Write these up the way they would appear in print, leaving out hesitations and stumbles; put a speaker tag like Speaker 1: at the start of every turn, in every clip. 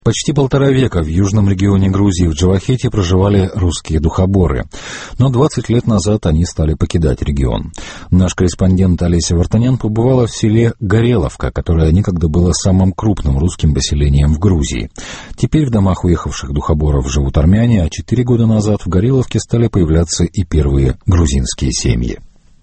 Speaker 1: Почти 1,5 века в южном регионе Грузии, в Джавахете, проживали русские духоборы. Но 20 лет назад они стали покидать регион. Наш корреспондент Олеся Вартанян побывала в селе Гореловка, которое некогда было самым крупным русским поселением в Грузии. Теперь в домах уехавших духоборов живут армяне, а 4 года назад в Гореловке стали появляться и первые грузинские семьи.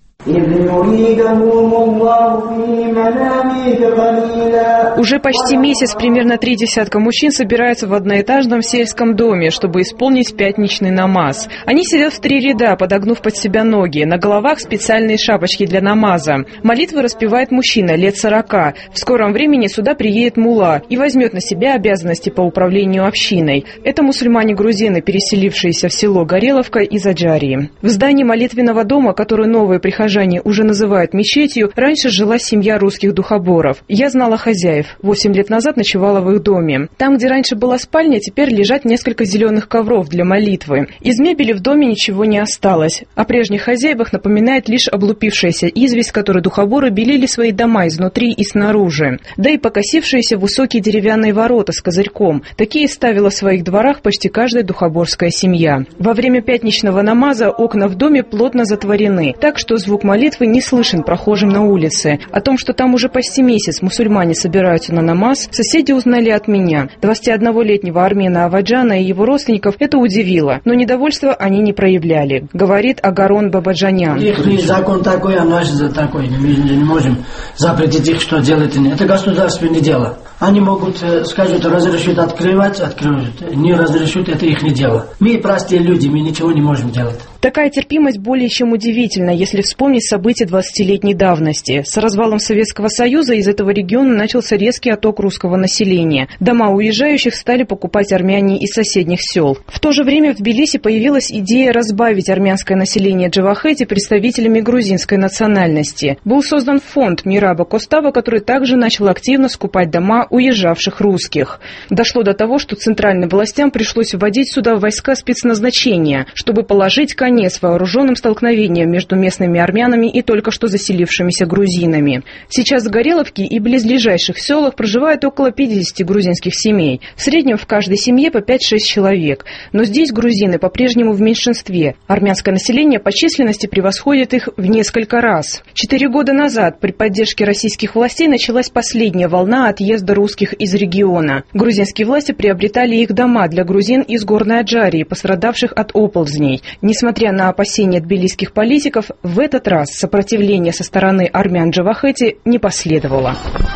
Speaker 2: Уже почти месяц примерно 3 десятка мужчин собираются в одноэтажном сельском доме, чтобы исполнить пятничный намаз. Они сидят в 3 ряда, подогнув под себя ноги. На головах специальные шапочки для намаза. Молитвы распевает мужчина лет 40. В скором времени сюда приедет мулла и возьмет на себя обязанности по управлению общиной. Это мусульмане-грузины, переселившиеся в село Гореловка из Аджарии. В здании молитвенного дома, который новые прихожане уже называют мечетью, раньше жила семья русских духоборов. Я знала хозяев. 8 лет назад ночевала в их доме. Там, где раньше была спальня, теперь лежат несколько зеленых ковров для молитвы. Из мебели в доме ничего не осталось. О прежних хозяевах напоминает лишь облупившаяся известь, которой духоборы белили свои дома изнутри и снаружи. Да и покосившиеся высокие деревянные ворота с козырьком. Такие ставила в своих дворах почти каждая духоборская семья. Во время пятничного намаза окна в доме плотно затворены, так что звук молитвы не слышен прохожим на улице. О том, что там уже почти месяц мусульмане собираются на намаз, соседи узнали от меня. 21-летнего армена Аваджана и его родственников это удивило, но недовольства они не проявляли, говорит Агарон Бабаджанян.
Speaker 3: Их закон такой, а наш такой. Мы не можем запретить их, что делать. Это государственное дело. Они могут, скажут, разрешить открывать, откроют. Не разрешат, это их дело. Мы простые люди, мы ничего не можем делать.
Speaker 2: Такая терпимость более чем удивительна, если вспомнить события 20-летней давности. С развалом Советского Союза из этого региона начался резкий отток русского населения. Дома уезжающих стали покупать армяне из соседних сел. В то же время в Тбилиси появилась идея разбавить армянское население Джавахети представителями грузинской национальности. Был создан фонд Мираба Костава, который также начал активно скупать дома уезжавших русских. Дошло до того, что центральным властям пришлось вводить сюда войска спецназначения, чтобы положить конец вооруженным столкновениям между местными армянами и только что заселившимися грузинами. Сейчас в Гореловке и близлежащих селах проживает около 50 грузинских семей. В среднем в каждой семье по 5-6 человек. Но здесь грузины по-прежнему в меньшинстве. Армянское население по численности превосходит их в несколько раз. 4 года назад при поддержке российских властей началась последняя волна отъезда русских из региона. Грузинские власти приобретали их дома для грузин из Горной Аджарии, пострадавших от оползней. Несмотря на опасения тбилисских политиков, в этот раз сопротивление со стороны армян Джавахети не последовало.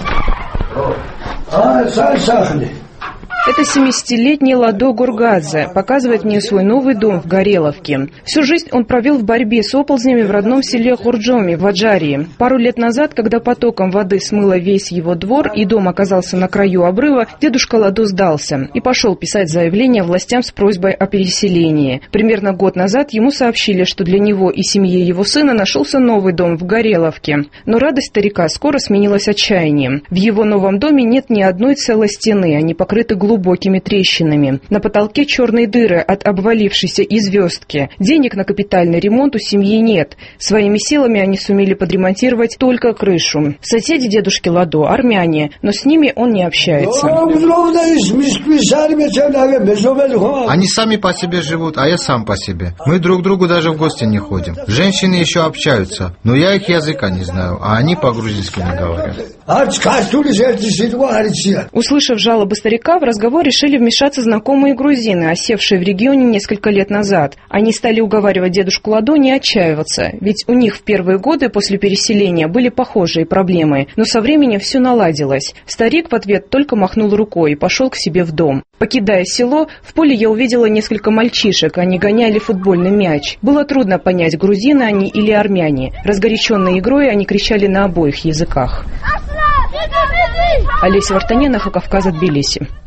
Speaker 2: Это 70-летний Ладо Гургадзе показывает мне свой новый дом в Гореловке. Всю жизнь он провел в борьбе с оползнями в родном селе Хурджоми в Аджарии. Пару лет назад, когда потоком воды смыло весь его двор и дом оказался на краю обрыва, дедушка Ладо сдался и пошел писать заявление властям с просьбой о переселении. Примерно год назад ему сообщили, что для него и семьи его сына нашелся новый дом в Гореловке. Но радость старика скоро сменилась отчаянием. В его новом доме нет ни одной целой стены, они покрыты глубокими трещинами. На потолке черные дыры от обвалившейся звездки. Денег на капитальный ремонт у семьи нет. Своими силами они сумели подремонтировать только крышу. Соседи дедушки Ладо армяне, но с ними он не общается.
Speaker 4: Они сами по себе живут, а я сам по себе. Мы друг к другу даже в гости не ходим. Женщины еще общаются, но я их языка не знаю, а они по-грузински не говорят.
Speaker 2: Услышав жалобы старика, в разговор решили вмешаться знакомые грузины, осевшие в регионе несколько лет назад. Они стали уговаривать дедушку Ладо не отчаиваться, ведь у них в первые годы после переселения были похожие проблемы, но со временем все наладилось. Старик в ответ только махнул рукой и пошел к себе в дом. Покидая село, в поле я увидела несколько мальчишек, они гоняли футбольный мяч. Было трудно понять, грузины они или армяне. Разгоряченные игрой они кричали на обоих языках. Олеся Вартанян, Кавказа, Тбилиси.